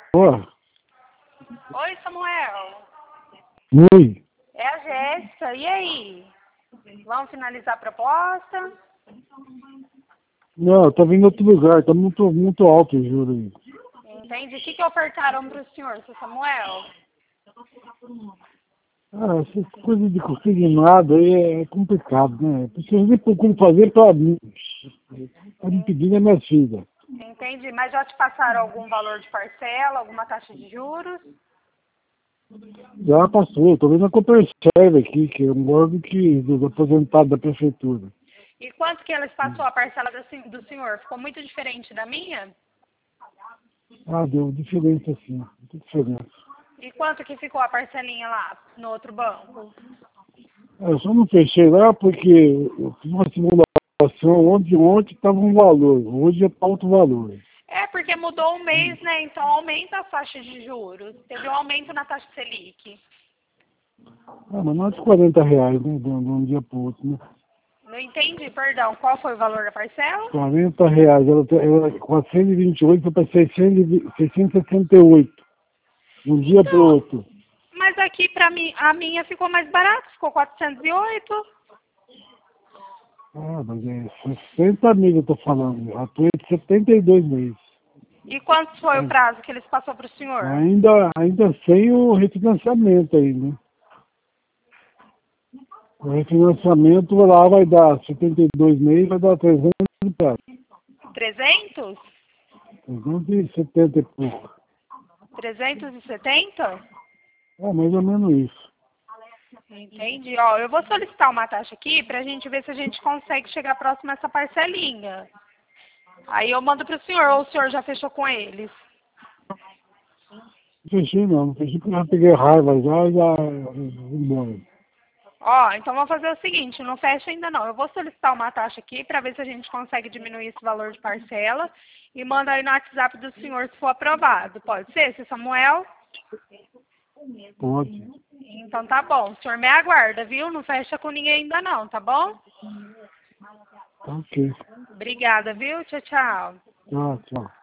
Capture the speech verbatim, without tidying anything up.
Ó, Oi, Samuel. oi. É a Jéssica. E aí? Vamos finalizar a proposta? Não, tá vindo outro lugar, tá muito, muito alto o juro aí. Entende? O que, que ofertaram para o senhor, seu Samuel? Ah, essas coisas de consignado aí é complicado, né? Porque eu nem procuro fazer pra mim. Tá me pedindo a minha filha. Entende? Mas já te passaram algum valor de parcela, alguma taxa de juros? Já passou, tô vendo a Coperserve aqui, que é um órgão que, dos aposentados da prefeitura. E quanto que eles passou a parcela do, sen- do senhor? Ficou muito diferente da minha? Ah, deu diferença sim, muita diferença. E quanto que ficou a parcelinha lá no outro banco? É, eu só não fechei lá porque eu fiz uma simulação ontem, ontem estava um valor, hoje é outro valor. É, porque mudou o mês, né? Então aumenta a taxa de juros. Teve um aumento na taxa Selic. Ah, mas não é de quarenta reais, né, de um de um dia para o outro, né? Não entendi, perdão. Qual foi o valor da parcela? quarenta reais, ela, te- ela quatrocentos e vinte e oito foi para seiscentos e sessenta e oito, de um dia para o Não, outro. mas aqui pra mim, a minha ficou mais barata, ficou quatrocentos e oito. Ah, mas é sessenta mil eu tô falando, a tua é de setenta e dois meses. E quanto foi o É, prazo que eles passou pro senhor? ainda, ainda sem o refinanciamento aí, né? O refinanciamento lá vai dar setenta e dois meses, vai dar trezentos e prazo. trezentos? trezentos e setenta e pouco. trezentos e setenta? É mais ou menos isso. Entendi. Ó, eu vou solicitar uma taxa aqui pra gente ver se a gente consegue chegar próximo a essa parcelinha. Aí eu mando pro senhor, ou o senhor já fechou com eles? Não fechei não, não fechei porque eu já peguei raiva já e já vou embora. Ó, então vamos fazer o seguinte, não fecha ainda não. Eu vou solicitar uma taxa aqui para ver se a gente consegue diminuir esse valor de parcela e manda aí no WhatsApp do senhor se for aprovado. Pode ser, seu Samuel? Pode. Então tá bom. O senhor me aguarda, viu? Não fecha com ninguém ainda não, tá bom? Tá ok. Obrigada, viu? Tchau, tchau. Tchau, tchau.